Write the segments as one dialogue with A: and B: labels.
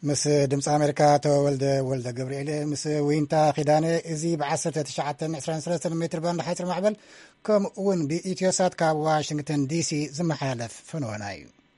A: مس دمص أمريكا تولد جبريل مس وينتا خدانة إزي بعسرة 1923 متر باند حيث المعبل كم ون بإتيوسات كاب واشنطن دي سي زمحالف فنوناي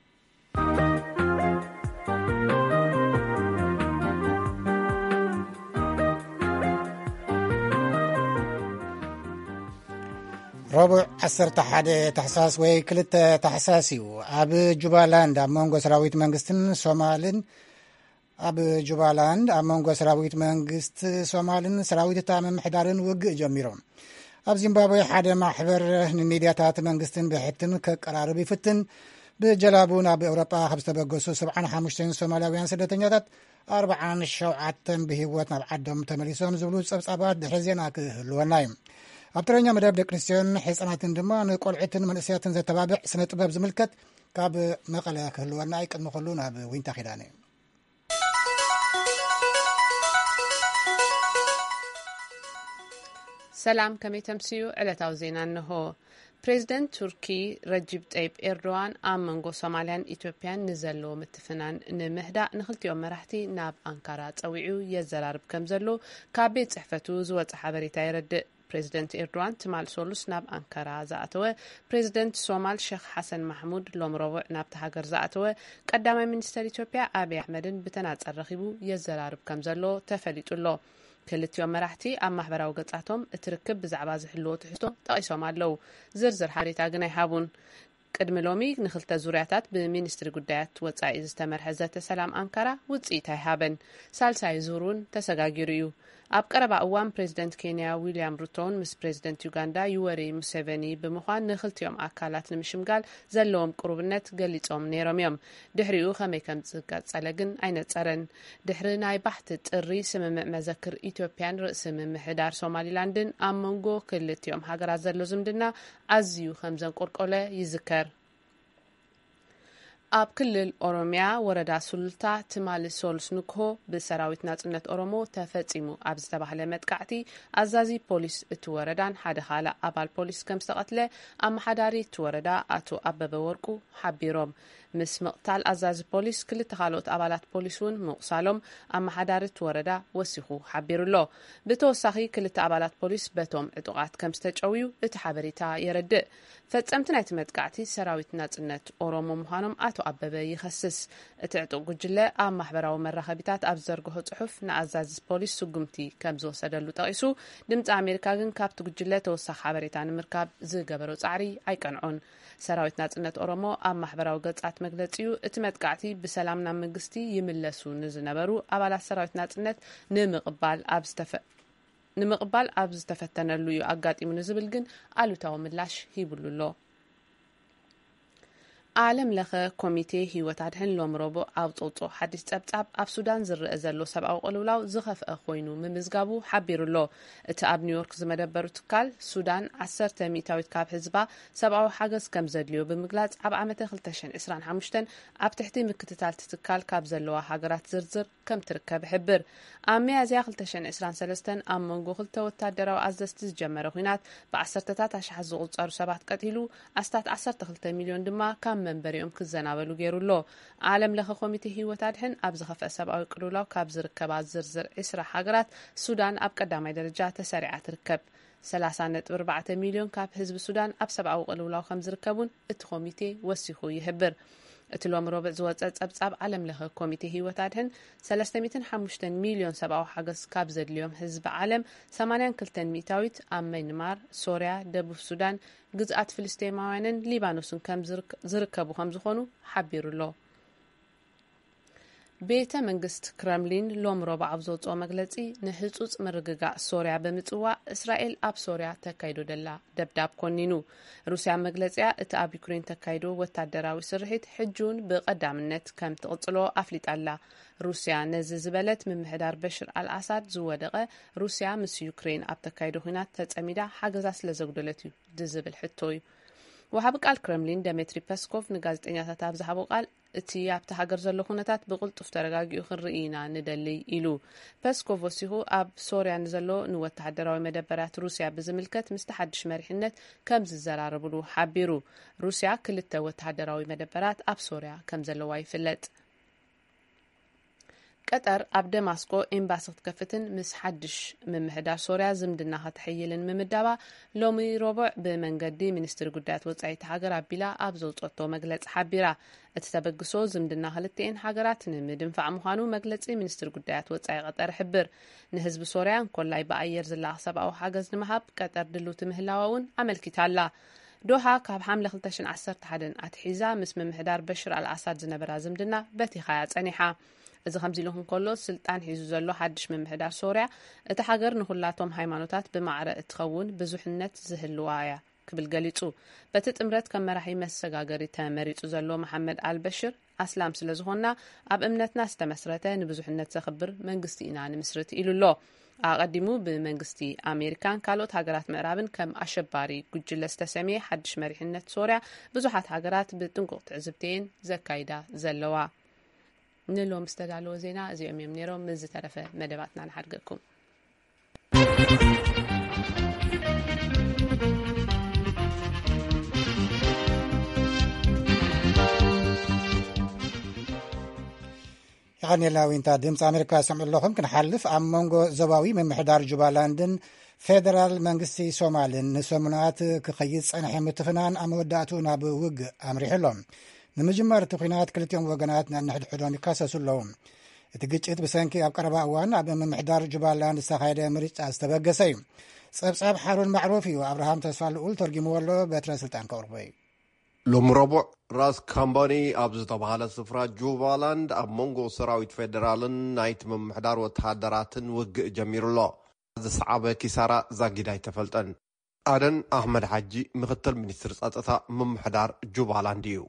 A: ربع 11 تحساس وي كلت تحساسيو أب جوبالاند أمونغو سراويت منغستن سومالين أب جوبالاند أمونغو سراويت منغست سومالين سراويت تامم حدارن وق جميرون أب زيمبابوي حدا محبر الميدياتات منغستن بحتن كقرار بفتن بجلابون أب أوروبا خبست بقصو 75 سومالياويان سدتنياتات 47 بهيوتنا بعدهم تمليسهم زبلو صبصابات دحزينا كهلونايم أبترنيا مداب دكنسيون حيث دما نقولعتن من أسياتن زي تبابع سنة طباب زملكت كاب مقالة كهلوانا يقد مخلونا بوينتا خداني
B: سلام كمي تمسيو علتاو زينا أنه بريزيدنت تركي رجب طيب إردوان منغو سوماليان إثيوبيان نزلو متفنان نمهدا نخلتيوم مرحتي ناب أنكارا تسويعو يزرارب كمزلو كابيت صحفتو زوات حبريتا يرد بريزيدنت إردوان تمال سولوس ناب أنكارا زاتوه بريزيدنت سومال شيخ حسن محمود لومروو ناب تهاجر زاتوه قدامي منستر إثيوبيا أبي أحمدن بتناص الرخيبو يزرارب كمزلو تفليتولو كلتيوم مرحتي أما محبراو قطعتهم اتركب بزعبا زحلو تحسو تقيسهم عدلو زرزر حاريتا قناي حابون قدم لومي نخلتا زورياتات بمينستر قدايات وطاعي زتمرح زات سلام أنكارا وطيتاي هابن سالساي زورون تساقاقيريو أب قربا أوام بريزيدنت كينيا ويليام روتون مس بريزيدنت يوغندا يوري موسيفيني بمخوان نخلتيوم أكالات نمشمقال زلوم قروبنت قليتهم نيروميوم دحريو خمي كم تزقات سالقن أين تسارن دحرناي بحث تقري سمم مذكر إثيوبيان رأس محدار سومالي لاندن أمونغو كلتيوم هاقرا زلو زمدنا عزيو خمزن قرقولة يذكر أب كل أوروميا وردا سلطة تمال سولس نكو بسراويت ناتنت أورومو تفتيمو أبز تباهلة متقعتي أزازي بوليس توردان حد خالة أبال بوليس كم استقتله أم حداري توردا أتو أبب ورقو حبيروم مس مقتال أزاز بوليس كل تخالوت أبالات بوليسون مقصالهم أما حدارة وردا وسيخو حبيرو له بتوسخي كل تأبالات بوليس بتوم عطوقات كم ستجويو اتحابريتا يرد فتسمتنا يتمتقعتي سراويت ناتنت أورومو مهانم أتو أبب يخسس اتعطو قجلة أم محبراو مرخبيتات أبزرقو صحف نأزاز بوليس سقمتي كمزو سدلو تقيسو دمت أمريكا جن كابتو قجلة توسخ حبريتان مركب زقبرو تعري أي كنعون سراويت ناتنت أورومو أم محبراو قطعت مجلسيو اتمتقعتي بسلامنا منغستي يملسو نزنبرو أبالا سراويت ناتنت نمقبال أبز تفتنلو يو أقاتي منزبلغن ألو تاو ملاش هيبولو عالم لخ كوميتي هيوت عدهن لومروبو أوطوطو حديث تبتعب أف سودان زر أزلو سبعو قلولاو زخف أخوينو ممزقابو حبيرولو اتعاب نيويورك زمدبرو تكال سودان 10 ميتاويت كاب حزبا سبعو حاجز كم زدليو بمقلات عب عمتا خلتشن إسران حمشتن عب تحتي مكتتال تتكال كاب زلوا حاجرات زرزر كم تركب حبر أمي أزيا خلتشن إسران سلستن أم منغو خلتو التادراو أزدست تجمرو هينات بعسرتتات أشحزو غلصارو سبعت قتيلو أستات 10 مليون دما كام منبريوم كزنابلو غيرولو عالم لخ كوميتي هيوت عدهن أبز خف سبعو قلولاو كاب زركبات زرزر إسرا حاجرات سودان أب قدامي درجات تسارعة تركب 30.4 مليون كاب حزب السودان أب سبعو قلولاو خمز ركبون اتخوميتي وسيخو يهبر اتلوم روبع زوات أبصاب عالم لها كوميتي هيوت عدهن 305 مليون سبعو حاجز كاب زد اليوم حزب عالم 8 ميتاويت أم مينمار سوريا دبوب السودان جزءات فلسطينيين ليبانوسن كم زركبو خمز خونو حبيرو له بيتا منغست كرملين لوم روبع أبزوت أو مغلطي نحصوص مرغغا سوريا بمصوا إسرائيل أب سوريا تكايدو دلا دبداب كونينو روسيا مغلطيا ات أب يوكرين تكايدو وتادراوي سرحيت حجون بقدامنت كم تقصلو أفليطالا روسيا نززبلت من محدار بشر الأسد زودقه روسيا مس يوكرين أب تكايدو هنات تتصميدا حاجزاس لزغدلتو دزبل حتوي وحب قال كرملين ديمتري بيسكوف نغازطنياታት ኣብዝሓቦ ቃል እቲ ኣብቲ ሃገር ዘሎ ኩነታት ብቁልጡፍ ተረጋጊኡ ክንርኢና ንደሊ ኢሉ ፔስኮቭ ወሲሁ ኣብ ሶርያ ንዘሎ ንወተሃደራዊ መደበራት ሩስያ ብዝምልከት ምስ ተሓድሽ መሪሕነት ከም ዝዘራረብሉ ሓቢሩ ሩስያ ክልተ ወተሃደራዊ መደበራት ኣብ ሶርያ ከም ዘለዋ ይፍለጥ ቀጠር ኣብ ደማስቆ ኤምባሲ ክትከፍትን ምስ ሓድሽ ምምሕዳር ሶርያ ዝምድና ክትሕይልን ምምዳባ ሎሚ ረቡዕ ብመንገዲ ሚኒስትሪ ጉዳያት ወጻኢት ሃገር ኣቢላ ኣብ ዘውፅቶ መግለጺ ሓቢራ እቲ ተበግሶ ዝምድና ክልቲአን ሃገራት ንምድንፋዕ ምዃኑ መግለጺ ሚኒስትሪ ጉዳያት ወጻኢ ቀጠር ሕብር ንህዝቢ ሶርያ ኮላይ ብኣየር ዝላኽ ሰብኣዊ ሓገዝ ንምሃብ ቀጠር ድልውቲ ምህላውን ኣመልኪታላ ዶሃ ካብ ሓምለ 2011 ኣትሒዛ ምስ ምምሕዳር በሽር አልአሳድ ዝነበራ ዝምድና በቲኻያ ጸኒሓ እዚ ከምዚ ኢሉ ከሎ ስልጣን ሒዙ ዘሎ ሓድሽ ምምሕዳር ሶርያ እቲ ሃገር ንኹላቶም ሃይማኖታት ብማዕረ እትኸውን ብዙሕነት ዝህልዋያ ክብል ገሊጹ በቲ ጥምረት ከም መራሒ መሰጋገሪ ተመሪጹ ዘሎ መሐመድ አልበሽር ኣስላም ስለ ዝኾንና ኣብ እምነትና ዝተመስረተ ንብዙሕነት ዘኽብር መንግስቲ ኢና ንምስርት ኢሉሎ ኣቀዲሙ ብመንግስቲ ኣሜሪካን ካልኦት ሃገራት ምዕራብን ከም ኣሸባሪ ጉጅለ ዝተሰሚየ ሓድሽ መሪሕነት ሶርያ ብዙሓት ሃገራት ብጥንቁቅ ትዕዝብተን ዘካይዳ ዘለዋ ንሎም ዝተዳለወ ዜና እዚኦም እዮም ነይሮም ምስ ዝተረፈ መደባትና ንሓድገኩም
A: يغنيلاوينتا دمص أمريكا سمع لكم كنحلف أم مونغو زباوي من محدار جبالاندن فيدرال منغستي سومالين نسومنات كخيص أنا حمد تفنان أم وداتو ناب وق أمريحلهم نمجمر تخينات كلتيوم وقنات نحد حدون كاسسو لهم تقجت بسانكي أبقربا أوان أب من محدار جبالاند استخايدة مريج أستبقسي صاب حارون معروفي وأبراهام تسفال الأول ترجموا له باترا سلطان كوربي
C: ሎም ረቡዕ ራስ ካምባኒ ኣብ ዝተባሃለ ስፍራ ጁባላንድ ኣብ መንጎ ሰራዊት ፌደራልን ናይቲ ምምሕዳር ወተሃደራትን ውግእ ጀሚሩሎ ዝሰዓበ ኪሳራ ዛጊዳ ኣይተፈልጠን ኣደን ኣሕመድ ሓጂ ምክትል ሚኒስትር ጸጥታ ምምሕዳር ጁባላንድ እዩ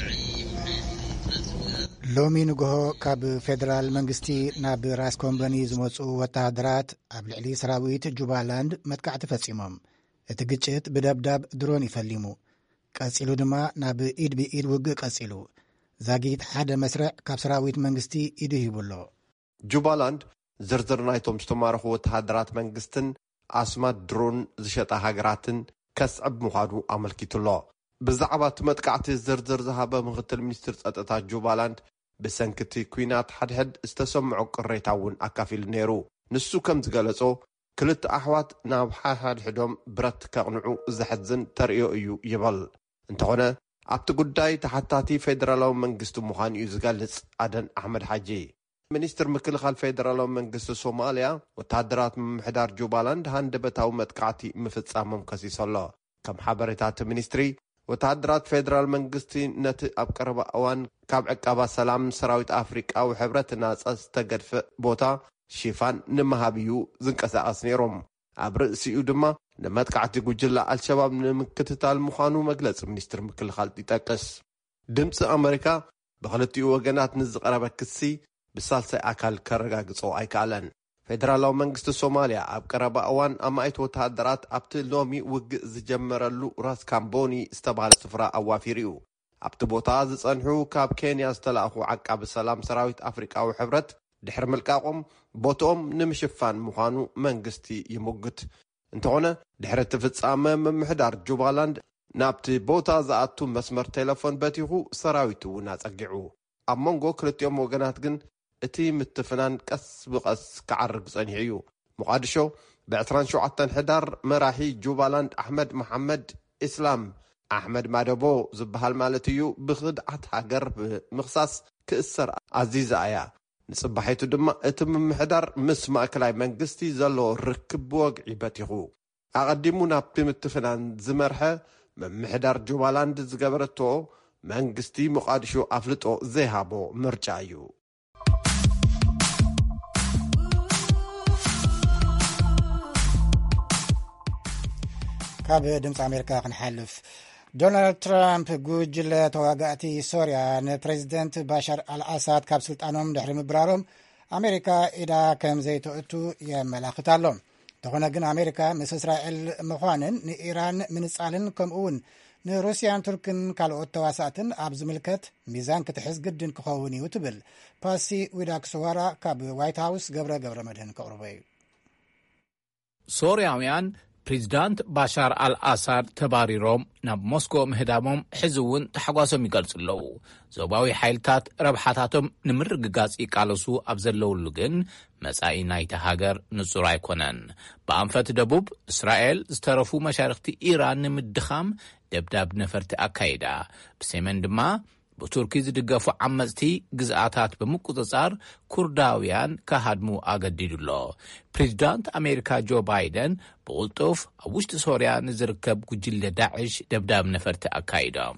A: ሎሚ ንግሆ ካብ ፌደራል መንግስቲ ናብ ራስ ካምባኒ ዝመፁ ወተሃደራት ኣብ ልዕሊ ሰራዊት ጁባላንድ መጥቃዕቲ ፈጺሞም እቲ ግጭት ብደብዳብ ድሮን ይፈሊሙ ቀጺሉ ድማ ናብ ኢድ ብኢድ ውግእ ቀጺሉ ዛጊት ሓደ መስርዕ ካብ ሰራዊት መንግስቲ ኢዱ ሂቡሎ
C: ጁባላንድ ዝርዝር ናይቶም ዝተማረኹ ወተሃደራት መንግስትን ኣስማት ድሮን ዝሸጣ ሃገራትን ከስዕብ ምዃኑ ኣመልኪቱሎ ብዛዕባ እቲ መጥቃዕቲ ዝርዝር ዝሃበ ምክትል ሚኒስትር ጸጥታ ጁባላንድ ብሰንኪቲ ኩናት ሓድሕድ ዝተሰምዖ ቅሬታ እውን ኣካፊሉ ነይሩ ንሱ ከም ዝገለጾ ክልተ ኣሕዋት ናብ ሓድሕዶም ብረት ከቕንዑ ዘሕዝን ተርእዮ እዩ ይበል እንተኾነ ኣብቲ ጉዳይ ተሓታቲ ፌደራላዊ መንግስቲ ምዃኑ እዩ ዝገልጽ ኣደን ኣሕመድ ሓጂ ሚኒስትር ምክልኻል ፌደራላዊ መንግስቲ ሶማልያ ወተሃደራት ምምሕዳር ጁባላንድ ሃንደበታዊ መጥቃዕቲ ምፍጻሞም ከሲሰሎ ከም ሓበሬታት ሚኒስትሪ ወተሃደራት ፌደራል መንግስቲ ነቲ ኣብ ቀረባ እዋን ካብ ዕቃባ ሰላም ሰራዊት ኣፍሪቃዊ ሕብረት ናጻ ዝተገድፈ ቦታ ሽፋን ንምሃብ እዩ ዝንቀሳቐስ ነይሮም ኣብ ርእሲኡ ድማ ንመጥቃዕቲ ጉጅለ አልሸባብ ንምክትታል ምዃኑ መግለጽ ሚኒስትር ምክልኻል ይጠቅስ ድምፂ ኣሜሪካ ብኽልቲኡ ወገናት ንዝቐረበ ክሲ ብሳልሳይ ኣካል ከረጋግጾ ኣይከኣለን ፌደራላዊ መንግስቲ ሶማልያ ኣብ ቀረባ እዋን ኣማይት ወተሃደራት ኣብቲ ሎሚ ውግእ ዝጀመረሉ ራስ ካምቦኒ ዝተባሃለ ስፍራ ኣዋፊሩ እዩ ኣብቲ ቦታ ዝጸንሑ ካብ ኬንያ ዝተላእኹ ዓቃቢ ሰላም ሰራዊት ኣፍሪቃዊ ሕብረት ድሕሪ ምልቃቆም ቦቶም ንምሽፋን ምዃኑ መንግስቲ ይሙግት እንተኾነ ድሕሪ ትፍጻመ ምምሕዳር ጁባላንድ ናብቲ ቦታ ዝኣቱ መስመር ቴሌፎን በቲኹ ሰራዊት እውን ኣጸጊዑ ኣብ መንጎ ክልቲኦም ወገናት ግን እቲ ምትፍናን ቀስ ብቐስ ክዓርግ ጸኒሑ እዩ ሞቃዲሾ ብ27 ሕዳር መራሒ ጁባላንድ ኣሕመድ መሐመድ ኢስላም ኣሕመድ ማደቦ ዝበሃል ማለት እዩ ብኽድዓት ሃገር ብምኽሳስ ክእሰር ኣዚዛ እያ ንጽባሒቱ ድማ እቲ ምምሕዳር ምስ ማእከላይ መንግስቲ ዘለዎ ርክብ ወግዒ በቲኹ ኣቐዲሙ ናብቲ ምትፍናን ዝመርሐ ምምሕዳር ጁባላንድ ዝገበረቶ መንግስቲ ሞቃዲሾ ኣፍልጦ ዘይሃቦ ምርጫ እዩ
A: ካብ ድምፂ ኣሜሪካ ክንሓልፍ ዶናልድ ትራምፕ ጉጅለ ተዋጋእቲ ሶርያ ንፕሬዚደንት ባሻር አልአሳድ ካብ ስልጣኖም ድሕሪ ምብራሮም ኣሜሪካ ኢዳ ከም ዘይተእቱ የመላኽት ኣሎ እንተኾነ ግን ኣሜሪካ ምስ እስራኤል ምዃንን ንኢራን ምንጻልን ከምኡውን ንሩስያን ቱርክን ካልኦት ተዋሳእትን ኣብ ዝምልከት ሚዛን ክትሕዝ ግድን ክኸውን እዩ ትብል ፓሲ ዊዳክስዋራ ካብ ዋይት ሃውስ ገብረ መድህን ከቕርበ እዩ
D: ሶርያውያን ፕሬዚዳንት ባሻር አልአሳድ ተባሪሮም ናብ ሞስኮ ምህዳሞም ሕዝውን ተሓጓሶም ይገልጽለው ዞባዊ ሓይልታት ረብሓታቶም ንምርግጋጽ ይቃለሱ ኣብ ዘለውሉ ግን መጻኢ ናይቲ ሃገር ንጹር ኣይኮነን ብኣንፈት ደቡብ እስራኤል ዝተረፉ መሻርክቲ ኢራን ንምድኻም ደብዳብ ነፈርቲ ኣካይዳ ብሰሜን ድማ ብቱርኪ ዝድገፉ ዓመጽቲ ግዝኣታት ብምቁጽጻር ኩርዳውያን ካሃድሙ ኣገዲዱሎ ፕሬዚዳንት ኣሜሪካ ጆ ባይደን ብቕልጡፍ ኣብ ውሽጢ ሶርያ ንዝርከብ ጉጅለ ዳዕሽ ደብዳብ ነፈርቲ ኣካይዶም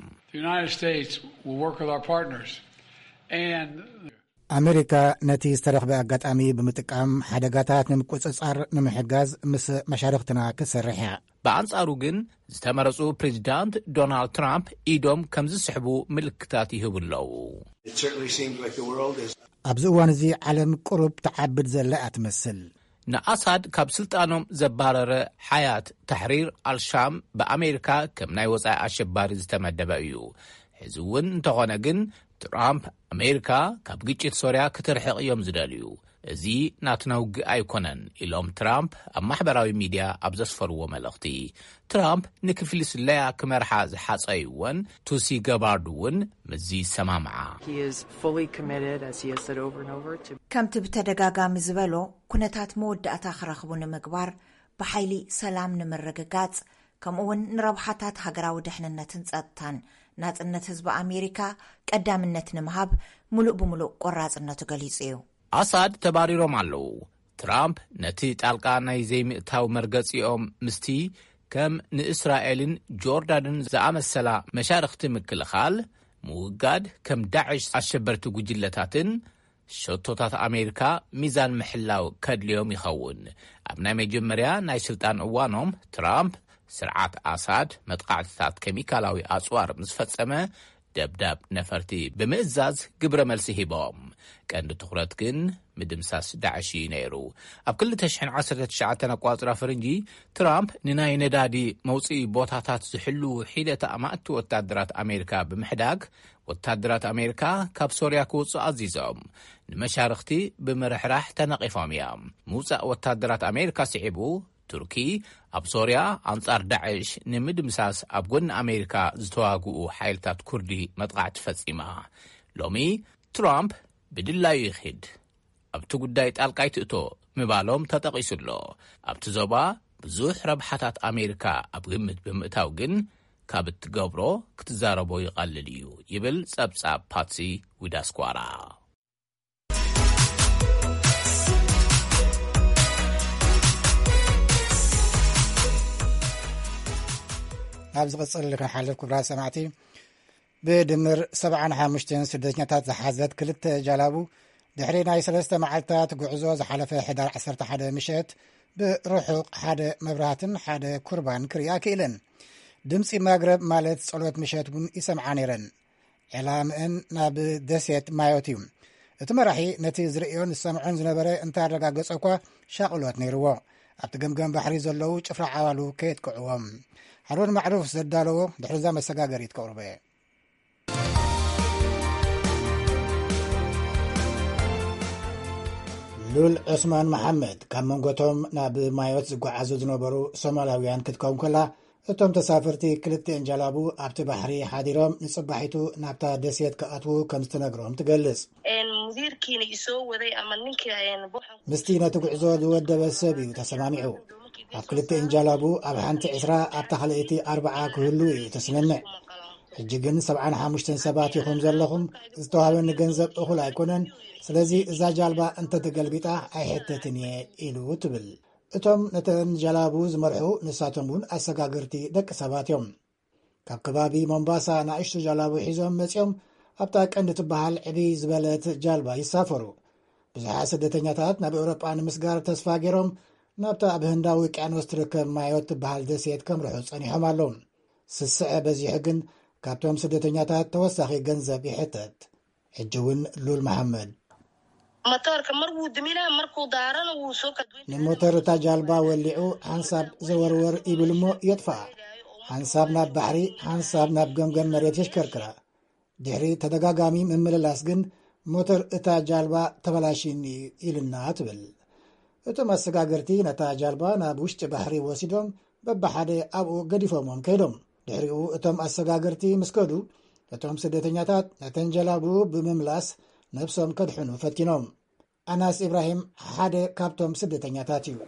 A: ኣሜሪካ ነቲ ዝተረኽበ ኣጋጣሚ ብምጥቃም ሓደጋታት ንምቁጽጻር ንምሕጋዝ ምስ መሻርክትና ክሰርሕ እያ
D: በአንጻሩ ግን ዝተመረጹ ፕሬዚዳንት ዶናልድ ትራምፕ ኢዶም ከም ዝስሕቡ ምልክታት ይህብለው
A: ኣብዚ እዋን እዚ ዓለም ቁሩብ ተዓብድ ዘላ ኣትመስል
D: ንኣሳድ ካብ ስልጣኖም ዘባረረ ሓያት ተሕሪር አልሻም በኣሜሪካ ከም ናይ ወጻኢ ኣሸባሪ ዝተመደበ እዩ ሕዚ እውን እንተኾነ ግን ትራምፕ ኣሜሪካ ካብ ግጭት ሶርያ ክትርሕቕ እዮም ዝደልዩ እዚ ናትና ውግእ ኣይኮነን ኢሎም ትራምፕ ኣብ ማሕበራዊ ሚድያ ኣብ ዘስፈርዎ መልእኽቲ ትራምፕ ንክፍልስለያ ክመርሓ ዝሓፀይዎን ቱሲ ገባርድ እውን ምዚ ሰማምዓ
E: ከምቲ ብተደጋጋሚ ዝበሎ ኩነታት መወዳእታ ክረኽቡ ንምግባር ብሓይሊ ሰላም ንምርግጋጽ ከምኡውን ንረብሓታት ሃገራዊ ድሕንነትን ጸጥታን ናጽነት ህዝቢ ኣሜሪካ ቀዳምነት ንምሃብ ሙሉእ ብምሉእ ቆራጽነቱ ገሊጹ እዩ
D: ኣሳድ ተባሪሮም ኣለዉ ትራምፕ ነቲ ጣልቃ ናይ ዘይምእታው መርገጺኦም ምስቲ ከም ንእስራኤልን ጆርዳንን ዝኣመሰላ መሻርክቲ ምክልኻል ምውጋድ ከም ዳዕሽ ኣሸበርቲ ጉጅለታትን ሸቶታት ኣሜሪካ ሚዛን ምሕላው ከድልዮም ይኸውን ኣብ ናይ መጀመርያ ናይ ስልጣን እዋኖም ትራምፕ ስርዓት ኣሳድ መጥቃዕትታት ኬሚካላዊ ኣጽዋር ምስ ፈጸመ ደብዳብ ነፈርቲ ብምእዛዝ ግብረ መልሲ ሂቦም ቀንዲ ትኹረት ግን ምድምሳስ ዳዕሽ ነይሩ ኣብ 2019 ኣቋጽራ ፈረንጂ ትራምፕ ንናይ ነዳዲ መውፅኢ ቦታታት ዝሕሉ ሒደት ኣማእቲ ወታደራት ኣሜሪካ ብምሕዳግ ወታደራት ኣሜሪካ ካብ ሶርያ ክውፅኡ ኣዚዞም ንመሻርክቲ ብምርሕራሕ ተነቂፎም እዮም ምውፃእ ወታደራት ኣሜሪካ ስዒቡ ቱርኪ ኣብ ሶርያ ኣንጻር ዳዕሽ ንምድምሳስ ኣብ ጎኒ ኣሜሪካ ዝተዋግኡ ሓይልታት ኩርዲ መጥቃዕቲ ፈጺማ ሎሚ ትራምፕ ብድላዩ ይኽድ ኣብቲ ጉዳይ ጣልቃይ ትእቶ ምባሎም ተጠቒሱሎ ኣብቲ ዞባ ብዙሕ ረብሓታት ኣሜሪካ ኣብ ግምት ብምእታው ግን ካብ እትገብሮ ክትዛረቦ ይቐልል እዩ ይብል ጸብጻብ ፓትሲ ዊዳስኳራ
A: ኣብ ዝቕጽል ክንሓልፍ ክብራት ሰማዕቲ ብድምር 75 ስደተኛታት ዝሓዘት ክልተ ጃላቡ ድሕሪ ናይ 3 መዓልትታት ጉዕዞ ዝሓለፈ ሕዳር 11 ምሸት ብርሑቕ ሓደ መብራህትን ሓደ ኩርባን ክሪኣ ክኢለን ድምፂ መግረብ ማለት ጸሎት ምሸት እውን ይሰምዓ ነይረን ዕላምአን ናብ ደሴት ማዮት እዩ እቲ መራሒ ነቲ ዝርእዮን ዝሰምዖን ዝነበረ እንተረጋገጸ እኳ ሻቕሎት ነይርዎ ኣብቲ ገምገም ባሕሪ ዘለዉ ጭፍራ ዓባሉ ከየጥቅዕዎም ሃሩን ማዕሩፍ ዘዳለዎ ድሕሪዛ መሰጋገሪት ከቕርበ ሉል ዑስማን መሐመድ ካብ መንጎቶም ናብ ማዮት ዝጓዓዙ ዝነበሩ ሶማላውያን ክትከውን ከላ እቶም ተሳፈርቲ ክልቲአን ጃላቡ ኣብቲ ባሕሪ ሓዲሮም ንጽባሒቱ ናብታ ደሴት ክኣትዉ ከም ዝተነግሮም ትገልጽ ምስቲ ነቲ ጉዕዞ ዝወደበ ሰብ እዩ ተሰማሚዑ ኣብ ክልቲአን ጃላቡ ኣብ ሓንቲ 20 ኣብታ ካልእቲ 40 ክህሉ እዩ ተስምምዕ ሕጂ ግን 75 ሰባት ይኹም ዘለኹም ዝተዋህበኒ ገንዘብ እኹል ኣይኮነን ስለዚ እዛ ጃልባ እንተተገልቢጣ ኣይሕተትን እየ ኢሉ ትብል እቶም ነተን ጃላቡ ዝመርሑ ንሳቶም እውን ኣሰጋግርቲ ደቂ ሰባት እዮም ካብ ከባቢ ሞምባሳ ንእሽቱ ጃላቡ ሒዞም መጺኦም ኣብታ ቀንዲ ትበሃል ዕብይ ዝበለት ጃልባ ይሳፈሩ ብዙሓት ስደተኛታት ናብ ኤውሮጳ ንምስጋር ተስፋ ገይሮም ናብታ ኣብ ህንዳዊ ውቅያኖስ ትርከብ ማዮት ትበሃል ደሴት ከምርሑ ጸኒሖም ኣለዉ ስስዐ በዚሑ ግን ካብቶም ስደተኛታት ተወሳኺ ገንዘብ ይሕተት ሕጂ እውን ሉል መሐመድ ንሞተር እታ ጃልባ ወሊዑ ሓንሳብ ዘወርወር ይብል እሞ የጥፋ ሓንሳብ ናብ ባሕሪ ሓንሳብ ናብ ገምገም መሬት የሽከርክራ ድሕሪ ተደጋጋሚ ምምልላስ ግን ሞተር እታ ጃልባ ተበላሽኒ ኢልና ትብል እቶም ኣሰጋገርቲ ነታ ጃልባ ናብ ውሽጢ ባሕሪ ወሲዶም በባሓደ ኣብኡ ገዲፎሞም ከይዶም ድሕሪኡ እቶም ኣሰጋገርቲ ምስከዱ እቶም ስደተኛታት ነተን ጀላቡ ብምምላስ ነብሶም ከድሕኑ ፈቲኖም ኣናስ ኢብራሂም ሓደ ካብቶም ስደተኛታት እዩ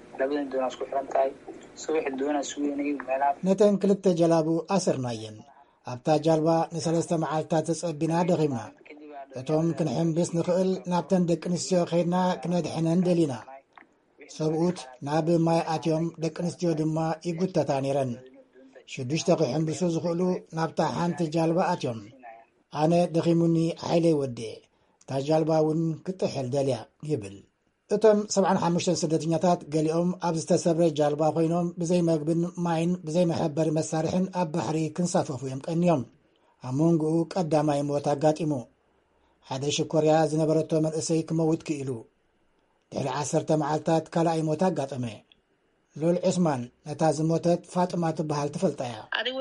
A: ነተን ክልተ ጀላቡ ኣስርናየን ኣብታ ጃልባ ን3 መዓልትታት ተጸቢና ደኺምና እቶም ክንሕምብስ ንኽእል ናብተን ደቂ ኣንስትዮ ኸይድና ክነድሕነን ደሊና ሰብኡት ናብ ማይ ኣትዮም ደቂ ኣንስትዮ ድማ ይጉተታ ነይረን 6 ክሕምብሱ ዝኽእሉ ናብታ ሓንቲ ጃልባ ኣትዮም ኣነ ደኺሙኒ ሓይለይ ወድየ እታ ጃልባ እውን ክትሕል ደልያ ይብል እቶም 75 ስደተኛታት ገሊኦም ኣብ ዝተሰብረ ጃልባ ኮይኖም ብዘይ መግብን ማይን ብዘይ መሐበሪ መሳርሕን ኣብ ባሕሪ ክንሳፈፉ እዮም ቀንዮም ኣብ መንጎኡ ቀዳማይ ሞት ኣጋጢሙ ሓደ ሽኮርያ ዝነበረቶ መንእሰይ ክመውት ክኢሉ ድሕሪ 10 መዓልትታት ካልኣይ ሞት ኣጋጠመ ሉል ዑስማን ነታ ዝሞተት ፋጥማ ትበሃል ትፈልጣ እያ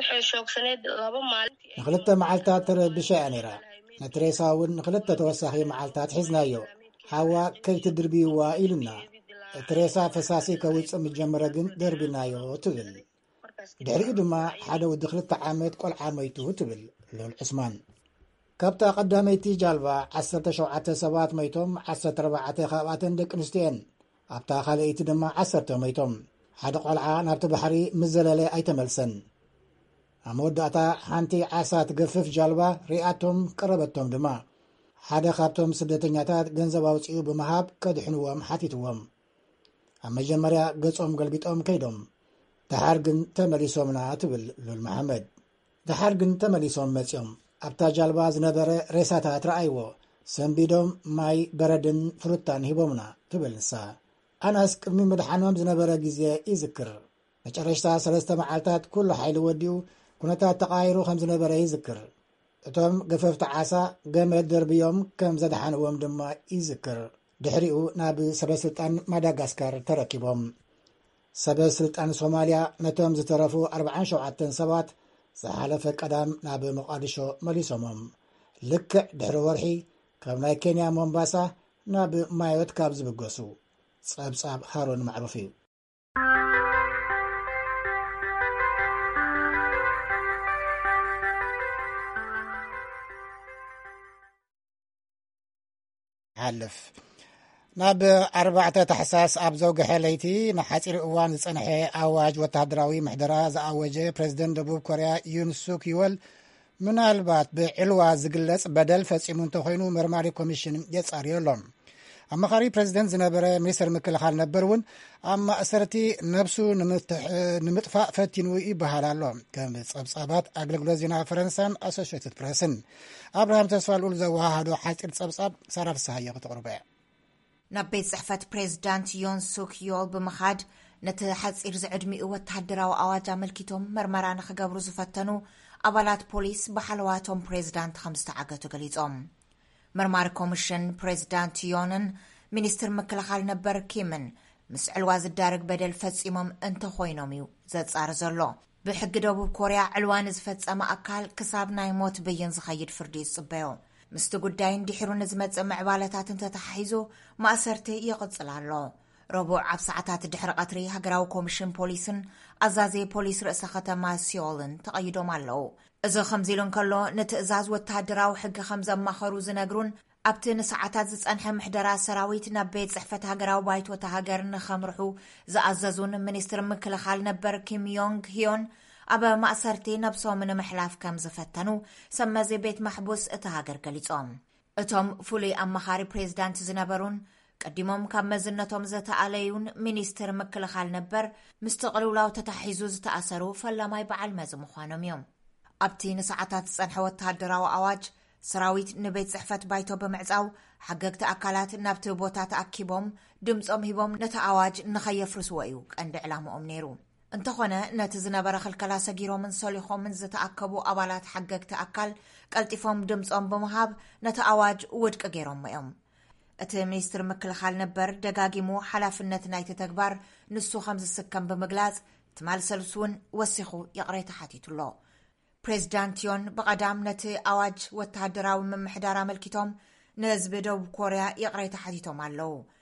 A: ንክልተ መዓልትታት ተረብሻ እያ ነይራ ነትሬሳ እውን ንክልተ ተወሳኺ መዓልትታት ሒዝናዮ ሓዋ ከይትድርቢዋ ኢሉና ትሬሳ ፈሳሲ ከውፅእ ምጀመረ ግን ደርቢናዮ ትብል ድሕሪኡ ድማ ሓደ ወዲ 2 ዓመት ቆልዓ ሞይቱ ትብል ሉል ዑስማን ካብታ ቀዳመይቲ ጃልባ 17 ሰባት ሞይቶም 14 ካብኣተን ደቂ ኣንስትዮን ኣብታ ካልአይቲ ድማ 10 ሞይቶም ሓደ ቆልዓ ናብቲ ባሕሪ ምዘለለ ኣይተመልሰን ኣብ መወዳእታ ሓንቲ ዓሳ ትገፍፍ ጃልባ ሪኣቶም ቀረበቶም ድማ ሓደ ካብቶም ስደተኛታት ገንዘብ ኣውፅኡ ብምሃብ ከድሕንዎም ሓቲትዎም ኣብ መጀመርያ ገጾም ገልቢጦም ከይዶም ድሓር ግን ተመሊሶምና ትብል ሉል መሓመድ ድሓር ግን ተመሊሶም መፅኦም ኣብታ ጃልባ ዝነበረ ሬሳታት ረኣይዎ ሰንቢዶም ማይ በረድን ፍሩታን ሂቦምና ትብል ንሳ ኣናስ ቅድሚ ምድሓኖም ዝነበረ ግዜ ይዝክር መጨረሽታ 3 መዓልትታት ኩሉ ሓይሊ ወዲኡ ኩነታት ተቃይሩ ከም ዝነበረ ይዝክር እቶም ገፈፍቲ ዓሳ ገመድ ደርብዮም ከም ዘድሓንዎም ድማ ይዝክር ድሕሪኡ ናብ ሰበስልጣን ማዳጋስካር ተረኪቦም ሰበስልጣን ሶማልያ ነቶም ዝተረፉ 47 ሰባት ዝሓለፈ ቀዳም ናብ መቃዲሾ መሊሶሞም ልክዕ ድሕሪ ወርሒ ካብ ናይ ኬንያ ሞምባሳ ናብ ማዮት ካብ ዝብገሱ ጸብጻብ ሃሩን ማዕሩፍ እዩ ሓልፍ ናብ 4 ታሕሳስ ኣብ ዘውግሐ ለይቲ ንሓፂር እዋን ዝጸንሐ ኣዋጅ ወታደራዊ ምሕደራ ዝኣወጀ ፕሬዚደንት ደቡብ ኮርያ ዩን ሱክ ይወል ምናልባት ብዕልዋ ዝግለጽ በደል ፈጺሙ እንተኾይኑ መርማሪ ኮሚሽን የጻርየሎም ኣማኻሪ ፕሬዚደንት ዝነበረ ሚኒስትር ምክልኻል ነበር እውን ኣብ ማእሰርቲ ነብሱ ንምጥፋእ ፈቲኑ ይበሃል ኣሎ ከም ጸብጻባት ኣገልግሎት ዜና ፈረንሳን ኣሶሽትድ ፕሬስን ኣብርሃም ተስፋ ልኡል ዘወሃሃዶ ሓፂር ጸብጻብ ሳራ ፍስሓየ ክትቕርበ
E: ናብ ቤት ጽሕፈት ፕሬዚዳንት ዮን ሱክ ዮል ብምኻድ ነቲ ሓፂር ዝዕድሚኡ ወተሃደራዊ ኣዋጅ ኣመልኪቶም መርመራ ንኽገብሩ ዝፈተኑ ኣባላት ፖሊስ ብሓለዋቶም ፕሬዚዳንት ከም ዝተዓገቱ ገሊጾም መርማሪ ኮሚሽን ፕሬዚዳንት ዮንን ሚኒስትር ምክልኻል ነበር ኪምን ምስ ዕልዋ ዝዳርግ በደል ፈጺሞም እንተኾይኖም እዩ ዘጻር ዘሎ ብሕጊ ደቡብ ኮርያ ዕልዋ ንዝፈጸመ ኣካል ክሳብ ናይ ሞት ብይን ዝኸይድ ፍርዲ ይጽበዮ ምስቲ ጉዳይ እንዲሕሩ ንዝመጽእ ምዕባለታት እንተተሓሒዙ ማእሰርቲ ይቕጽል ኣሎ ረቡዕ ኣብ ሰዓታት ድሕሪ ቀትሪ ሃገራዊ ኮሚሽን ፖሊስን ኣዛዚ ፖሊስ ርእሰ ከተማ ሲኦልን ተቐይዶም ኣለዉ እዚ ከምዚ ኢሉ እንከሎ ንትእዛዝ ወተሃደራዊ ሕጊ ከም ዘማኸሩ ዝነግሩን ኣብቲ ንሰዓታት ዝጸንሐ ምሕደራ ሰራዊት ናብ ቤት ጽሕፈት ሃገራዊ ባይቶታ ሃገር ንኸምርሑ ዝኣዘዙን ሚኒስትር ምክልኻል ነበር ኪም ዮንግ ሂዮን ኣብ ማእሰርቲ ነብሶም ንምሕላፍ ከም ዝፈተኑ ሰመዚ ቤት ማሕቡስ እቲ ሃገር ገሊጾም እቶም ፍሉይ ኣማኻሪ ፕሬዚዳንት ዝነበሩን ቀዲሞም ካብ መዝነቶም ዘተኣለዩን ሚኒስትር ምክልኻል ነበር ምስቲ ቅልውላው ተታሒዙ ዝተኣሰሩ ፈላማይ በዓል መዚ ምዃኖም እዮም ኣብቲ ንሰዓታት ዝጸንሐ ወተሃደራዊ ኣዋጅ ሰራዊት ንቤት ጽሕፈት ባይቶ ብምዕጻው ሓገግቲ ኣካላት ናብቲ ቦታ ተኣኪቦም ድምፆም ሂቦም ነቲ ኣዋጅ ንኸየፍርስዎ እዩ ቀንዲ ዕላምኦም ነይሩ እንተኾነ ነቲ ዝነበረ ክልከላ ሰጊሮምን ሰሊኾምን ዝተኣከቡ ኣባላት ሓገግቲ ኣካል ቀልጢፎም ድምፆም ብምሃብ ነቲ ኣዋጅ ውድቂ ገይሮም እዮም እቲ ሚኒስትር ምክልኻል ነበር ደጋጊሙ ሓላፍነት ናይቲ ተግባር ንሱ ከም ዝስከም ብምግላጽ ትማል ሰልሲ እውን ወሲኹ የቕሬታ ሓቲቱሎ ፕሬዚዳንት ዮን ብቐዳም ነቲ ኣዋጅ ወተሃደራዊ ምምሕዳር ኣመልኪቶም ንህዝቢ ደቡብ ኮርያ የቕሬታ ሓቲቶም ኣለዉ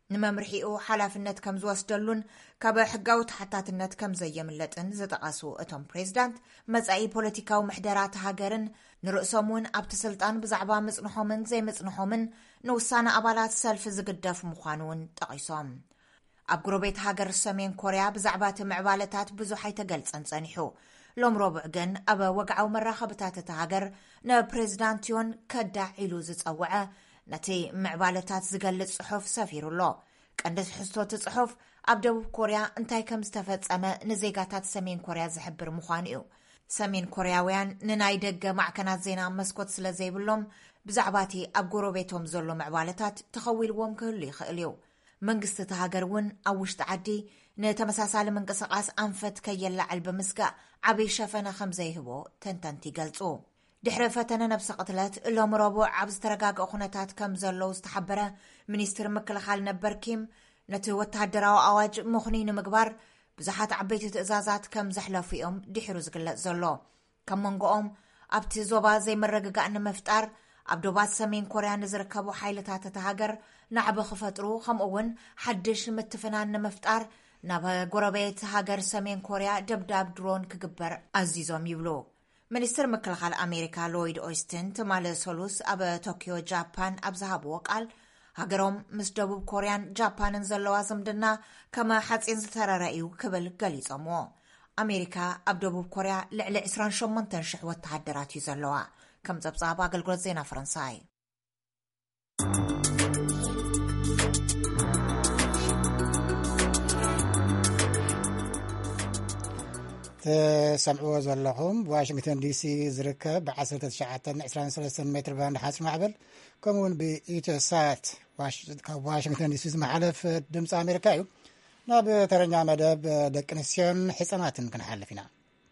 E: ንመምርሒኡ ሓላፍነት ከም ዝወስደሉን ካብ ሕጋዊ ተሓታትነት ከም ዘየምለጥን ዝጠቐሱ እቶም ፕሬዝዳንት መጻኢ ፖለቲካዊ ምሕደራት ሃገርን ንርእሶም እውን ኣብቲ ስልጣን ብዛዕባ ምጽንሖምን ዘይምጽንሖምን ንውሳነ ኣባላት ሰልፊ ዝግደፍ ምዃኑውን ጠቒሶም ኣብ ጎረቤት ሃገር ሰሜን ኮርያ ብዛዕባ እቲ ምዕባለታት ብዙሕ ኣይተገልጸን ጸኒሑ ሎም ረቡዕ ግን ኣብ ወግዓዊ መራኸብታት እቲ ሃገር ንፕሬዝዳንት ዮን ከዳዕ ኢሉ ዝጸውዐ ነቲ ምዕባለታት ዝገልጽ ጽሑፍ ሰፊሩሎ ቀንዲ ትሕዝቶ እቲ ጽሑፍ ኣብ ደቡብ ኮርያ እንታይ ከም ዝተፈጸመ ንዜጋታት ሰሜን ኮርያ ዝሕብር ምዃኑ እዩ ሰሜን ኮርያውያን ንናይ ደገ ማዕከናት ዜና መስኮት ስለ ዘይብሎም ብዛዕባ እቲ ኣብ ጎረቤቶም ዘሎ ምዕባለታት ተኸዊልዎም ክህሉ ይኽእል እዩ መንግስቲ እቲ ሃገር እውን ኣብ ውሽጢ ዓዲ ንተመሳሳሊ ምንቅስቓስ ኣንፈት ከየላዕል ብምስጋእ ዓብይ ሸፈነ ከም ዘይህቦ ተንተንቲ ይገልጹ ድሕሪ ፈተነ ነብሲ ቅትለት ሎም ረቡዕ ኣብ ዝተረጋግአ ኩነታት ከም ዘለው ዝተሓበረ ሚኒስትር ምክልኻል ነበር ኪም ነቲ ወተሃደራዊ ኣዋጅ ምኽኒ ንምግባር ብዙሓት ዓበይቲ ትእዛዛት ከም ዘሕለፉ እዮም ድሕሩ ዝግለጽ ዘሎ ከም መንጎኦም ኣብቲ ዞባ ዘይመረግጋእ ንምፍጣር ኣብ ዶባት ሰሜን ኮርያ ንዝርከቡ ሓይልታት እቲ ሃገር ናዕቢ ክፈጥሩ ከምኡውን ሓድሽ ምትፍናን ንምፍጣር ናብ ጎረቤት ሃገር ሰሜን ኮርያ ደብዳብ ድሮን ክግበር ኣዚዞም ይብሉ ሚኒስትር ምክልኻል ኣሜሪካ ሎይድ ኦስትን ትማለ ሰሉስ ኣብ ቶኪዮ ጃፓን ኣብ ዝሃብዎ ቃል ሃገሮም ምስ ደቡብ ኮርያን ጃፓንን ዘለዋ ዝምድና ከመ ሓፂን ዝተረረ እዩ ክብል ገሊፆምዎ ኣሜሪካ ኣብ ደቡብ ኮርያ ልዕሊ 28,000 ወተሃደራት እዩ ዘለዋ ከም ጸብጻብ ኣገልግሎት ዜና ፈረንሳይ
A: تسمعوا زلهم بواشنطن دي سي زركب ب1923 متر باند حاصل معبل كمون بإيتوسات واشنطن دي سي محلف دمس أمريكا ناب ترنيا مدب دكنسيون حسنات كنحلفنا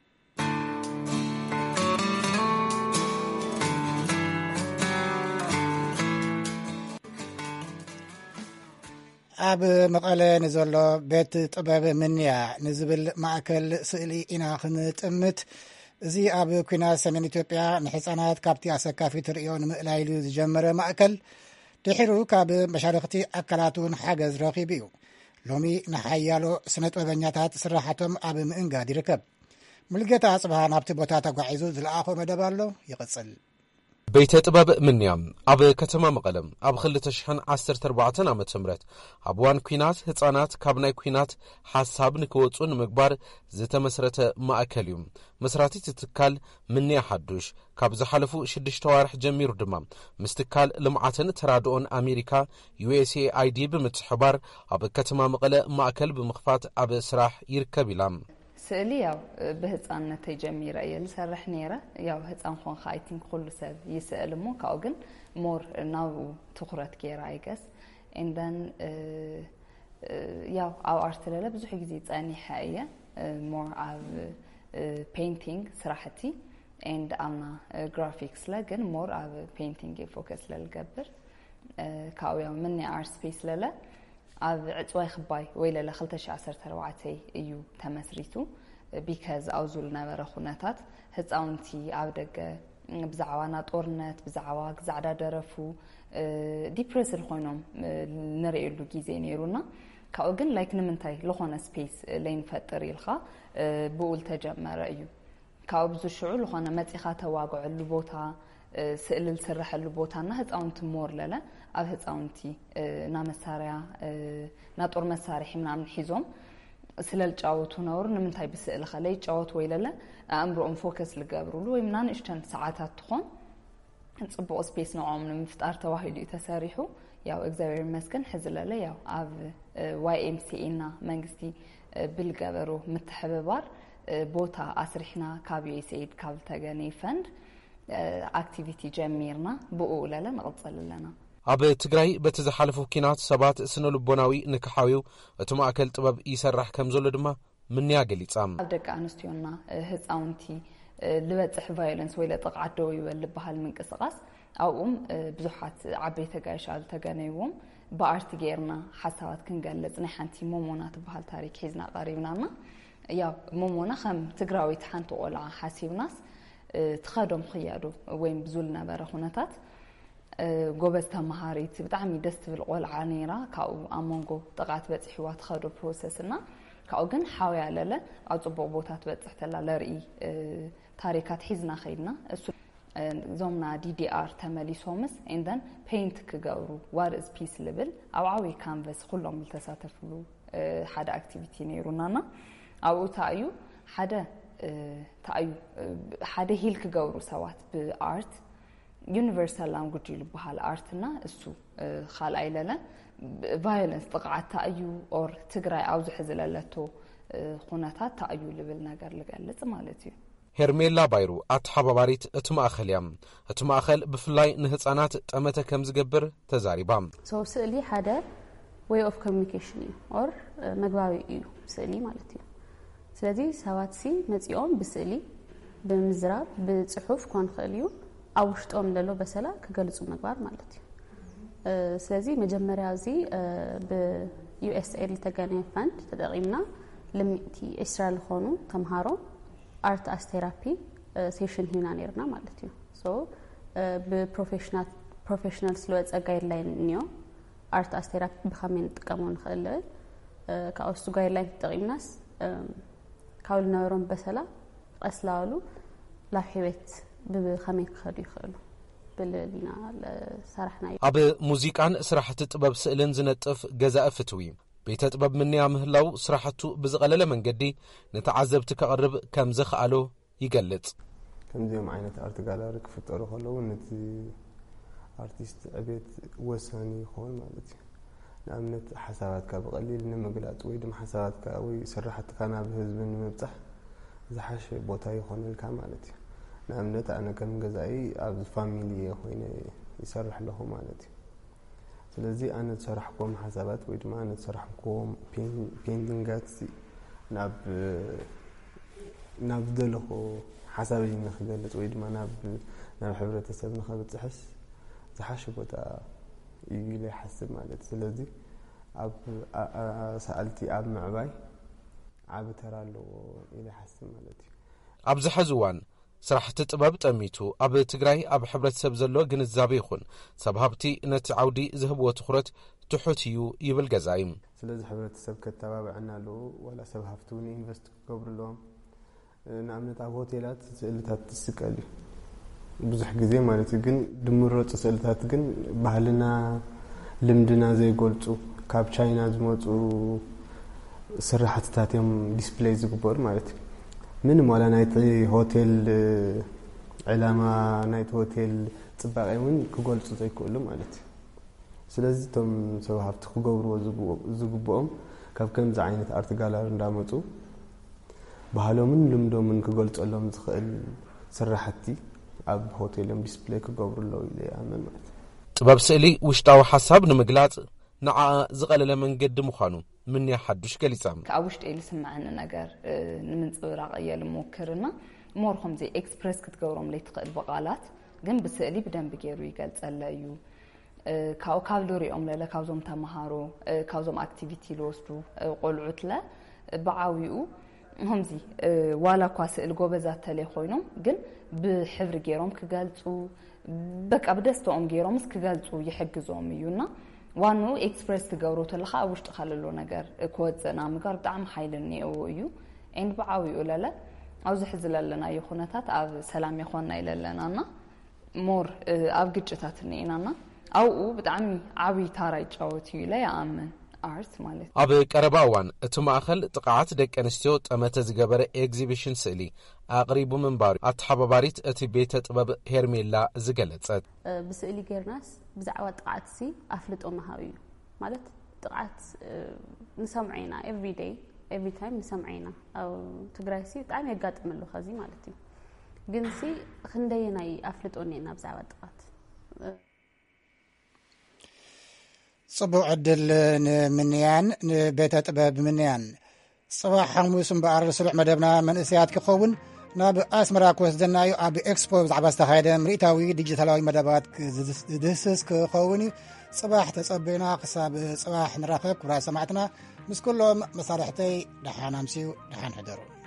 A: ኣብ መቐለ ንዘሎ ቤት ጥበብ ምንያ ንዝብል ማእከል ስእሊ ኢና ክንጥምት እዚ ኣብ ኩናት ሰሜን ኢትዮጵያ ንሕፃናት ካብቲ ኣሰካፊ ትርእዮ ንምእላይሉ ዝጀመረ ማእከል ድሒሩ ካብ መሻርክቲ ኣካላቱን ሓገዝ ረኺቡ እዩ ሎሚ ንሓያሎ ስነ ጥበበኛታት ስራሓቶም ኣብ ምእንጋድ ይርከብ ሙልጌታ ኣጽብሃ ናብቲ ቦታ ተጓዒዙ ዝለኣኾ መደብ ኣሎ ይቕጽል
F: ቤተ ጥበብ ምንያም ኣብ ከተማ መቐለም ኣብ 2014 ዓ.ም ኣብ ዋን ኩናት ህፃናት ካብ ናይ ኩናት ሓሳብ ንክወፁ ንምግባር ዝተመስረተ ማእከል እዩ መስራቲት ትካል ምንያ ሓዱሽ ካብ ዝሓለፉ 6 ወርሕ ጀሚሩ ድማ ምስ ትካል ልምዓትን ተራድኦን ኣሜሪካ USAID ብምትሕባር ኣብ ከተማ መቐለ ማእከል ብምኽፋት ኣብ ስራሕ ይርከብ ኢላ
G: ስእሊ ያው በህፃንነት ተጀሚረ የልሰርሕ ነይረ ያው ህፃን ኾንካ አይ ቲንክ ኩሉ ሰብ ይስእል ሞ ካው ግን ሞር ናው ትኩረት ገይራ አይገስ and then ያው ኣብ አርት ለለ ብዙሕ ግዜ ጻኒሐ እየ ሞር ኣብ ፔይንቲንግ ስራሕቲ and አምና ግራፊክስ ለ ግን ሞር ኣብ ፔይንቲንግ ፎከስ ለልገብር ካው ያው ምን አርት ስፔስ ለለ ኣብ ዕጽዋይ خباي ወይ ለለ 2014 እዩ ተመስሪቱ because ኣውዙል ነበረ ኹነታት ህፃውንቲ ኣብ ደገ ብዛዕባና ጦርነት ብዛዕባ ግዛዕዳ ደረፉ ዲፕሬስድ ኮይኖም ንርእየሉ ግዜ ነይሩና ካው ግን ላይክ ንምንታይ ለኾነ ስፔስ ለይንፈጥር ኢልኻ ብኡል ተጀመረ እዩ ካው ብዙሽዑ ለኾነ መጽኻ ተዋግዕሉ ቦታ ስእሊ ዝስራሐሉ ቦታና ህፃውንቲ ሞር ለለ ኣብ ህፃውንቲ ና መሳርያ ና ጦር መሳርሒ ምናምን ሒዞም ስለልጫወቱ ነውር ንምንታይ ብስእሊ ኸለይ ጫወት ወይ ለለ ኣእምሮኦም ፎከስ ልገብሩሉ ወይ ምናን እሽተን ሰዓታት ትኾን ጽቡቕ ስፔስ ንዖም ንምፍጣር ተዋሂዱ ተሰሪሑ ያው እግዚአብሔር ይመስገን ሕዚ ለለ ያው ኣብ YMCA ና መንግስቲ ብልገበሩ ምትሕብባር ቦታ ኣስሪሕና ካብ USAID ካብ ተገነ ፈንድ አክቲቪቲ ጀሚርና ብኡ ለለ ንቕጽል ለና
F: ኣብ ትግራይ በተዝሓለፉ ኪናት ሰባት ስነልቦናዊ ንክሓዊው እቲ ማእከል ጥበብ ይሰርሕ ከም ዘሎ ድማ ምን ያገሊጻም
G: ኣብ ደቂ ኣንስትዮና ህፃውንቲ ልበጽሕ ቫዮለንስ ወይ ለጥቃዓት ደው ይበል በሃል ምንቅስቃስ ኣብኡም ብዙሓት ዓበይቲ ጋይሻል ተገነይዎም በአርት ጌርና ሓሳባት ክንገልጽ ናይ ሓንቲ ሞሞና ትበሃል ታሪክ ሒዝና ቀሪብናና ያው ሞሞና ከም ትግራዊት ሓንቲ ቆልዓ ሓሲብናስ تخادم خيادو وين بزول نبره خونتات ጎበዝ ተማሃሪት ብጣዕሚ ደስ ትብል ቆልዓ ነይራ ካብኡ ኣብ መንጎ ጥቃት በፂሕዋ ትኸዶ ፕሮሰስና ካብኡ ግን ሓውያ ለለ ኣብ ፅቡቅ ቦታ ትበፅሕ ተላ ለርኢ ታሪካት ሒዝና ኸይድና እሱ ዞምና DDR ተመሊሶምስ and then paint ክገብሩ what is peace ልብል ኣብ ዓብይ ካንቨስ ኩሎም ተሳተፍሉ ሓደ አክቲቪቲ ነይሩናና ኣብኡ ታዩ ሓደ ሂል ክገብሩ ሰባት ብአርት ዩኒቨርሳል ላንጉጅ ይልበሃል አርትና እሱ ካልኣይ ለለ ቫዮለንስ ጥቃዓት ታዩ ኦር ትግራይ ኣብ ዝሕዝለለቶ ኩነታት ታዩ ልብል ነገር ልገልጽ ማለት እዩ
F: ሄርሜላ ባይሩ ኣተሓባባሪት እቲ ማእኸል እያ እቲ ማእኸል ብፍላይ ንህፃናት ጠመተ ከም ዝገብር ተዛሪባ
H: ስእሊ ሓደ way of communication ኦር መግባቢ እዩ ስእሊ ማለት እዩ ስለዚህ ሰባት ሲ መጽኦም ብስእሊ ብምዝራብ ብጽሑፍ ኮን ኸልዩ ኣብ ውሽጦም ለሎ በሰላ ክገልጹ መግባር ማለት እዩ ስለዚህ መጀመሪያ እዚ በUSAID ተገናኝ ፈንድ ተጠቂምና ለምቲ እስራኤል ሆኑ ተምሃሮ art as therapy session ሂና ነርና ማለት እዩ ሶ በፕሮፌሽናል ስለወጻ ጋይድላይን ኒዮ art as therapy በኸመን ተጠቀመውን ኸለ ካውስቱ ጋይድላይን ተጠቂምናስ ካውል ነውሮም በሰላ አስላሉ ላህይወት በኸመን ክኸዱ ይኽእሉ ብለሊና ለሰራሕና
F: ኣብ ሙዚቃን ስራሕቲ ጥበብ ስእልን ዝነጥፍ ገዛእ ፍትዊ ቤተ ጥበብ ምንያ ምህላው ስራሕቱ ብዝቀለለ መንገዲ ነተዓዘብቲ ከቅርብ ከም ዝኽኣሎ ይገልጽ
I: ከምዚኦም ዓይነት አርት ጋለሪ ክፍጠሩ ከለው ነቲ አርቲስት ዕቤት ወሳኒ ይኾን ማለት እዩ ንኣብነት ሓሳባትካ ብቀሊል ንምግላጽ ወይ ድማ ሓሳባትካ ወይ ስራሕትካ ናብ ህዝብ ንምብጻሕ ዝሓሸ ቦታ ይኾንልካ ማለት እዩ ንኣብነት ኣነ ከም ገዛኢ ኣብ ፋሚሊ ኮይነ ይሰርሕ ለኹ ማለት እዩ ስለዚህ أنا تشرحكم حسابات ويدما أنا تشرحكم بيندينغات ناب دلخو حسابي نخدلت ويدما ناب حبرة السب نخبت تحس تحشب وتا يجي حسب مالت ስለዚህ أب سألتي أب معباي عب ترالو إلى حسب مالتي
F: أب زحزوان ስራሕቲ ጥበብ ጠሚቱ ኣብ ትግራይ ኣብ ሕብረተሰብ ዘሎ ግንዛቤ ይኹን ሰብሃብቲ ነቲ ዓውዲ ዝህብዎ ትኹረት ትሑት እዩ ይብል ገዛይ
I: ስለዚህ ሕብረተሰብ ከተባብዕና ኣሎ ወላ ሰብሃብቱን ኢንቨስት ክገብርሎም ንኣብነት ኣብ ሆቴላት ስእልታት ትስቀል ብዙሕ ግዜ ማለት ግን ድምረፁ ስእልታት ግን ባህልና ልምድና ዘይገልጹ ካብ ቻይና ዝመጹ ስራሕትታት እዮም ዲስፕሌይ ዝግበሩ ማለት እዩ من ولا نايت هوتيل علامة نايت هوتيل تبعيون كقول صوتي كله مالتي سلازي توم سوا هفت خجور وزجبهم كم زعينة أرت جالر ندامتو بحالهم لمدو من كقول تقولهم تخيل سرحتي أب هوتيلهم ديسبلاي كجور الله إلي أمام مالتي
F: تباب سألي وش تاو حساب نمجلات نع زغل من قد مخانو من يحدش كليسام
G: كأوشت إلي سمعنا نجار من صراع أيام موكرنا مورهم زي إكسبرس كتجورهم ليتقل بقالات جنب سألي بدن بيجروا يقال تسأليو كاو كافلوري لا كاوزوم تمهارو كاوزوم أكتيفيتي لوستو قلعت له بعاويو هم زي ولا قاس الجوبزات تليخوينهم جن بحفر جيرهم كجالتو بك أبدستو أم جيرهم كجالتو يحجزهم يونا وانو إكسبرس تجورو تلخا وش تخللو نجار كود نامجار دعم حيلني أو يو عند بعاوي ولا لا عاوز حزل لنا يخونتات أو سلام يخوننا إلى لنا مور أو جتاتني أنا أو بدعمي عوي تاري جوتي لا يأمن آرت مالت
F: أب كرباوان تماخل تقعت دك أنستيوت أمتز جبر إكزيبيشن سلي أقرب من بار أتحبباريت أتبيتت باب هيرميلا زجلت
H: بسألي جرناس بزعوات قعدت سي أفلت أمهاوي مالت تقعت نسمعينا every day every time نسمعينا أو تجراسي تعمل قات ملو خزي مالتي جنسي خندينا أفلت أنينا بزعوات قعدت
A: صبو عدل منيان بيت طباب منيان صباح حموس بقر سلع مدبنا من اسيات كخون ناب اسمرا كوسدنايو اب اكسبو زعبا استخايده مريتاوي ديجيتالاوي مدبات دسس كخوني صباح تصبينا حساب صباح نراقب كبرى سمعتنا مس كلهم مصالحتي دحان امسيو دحان حضروا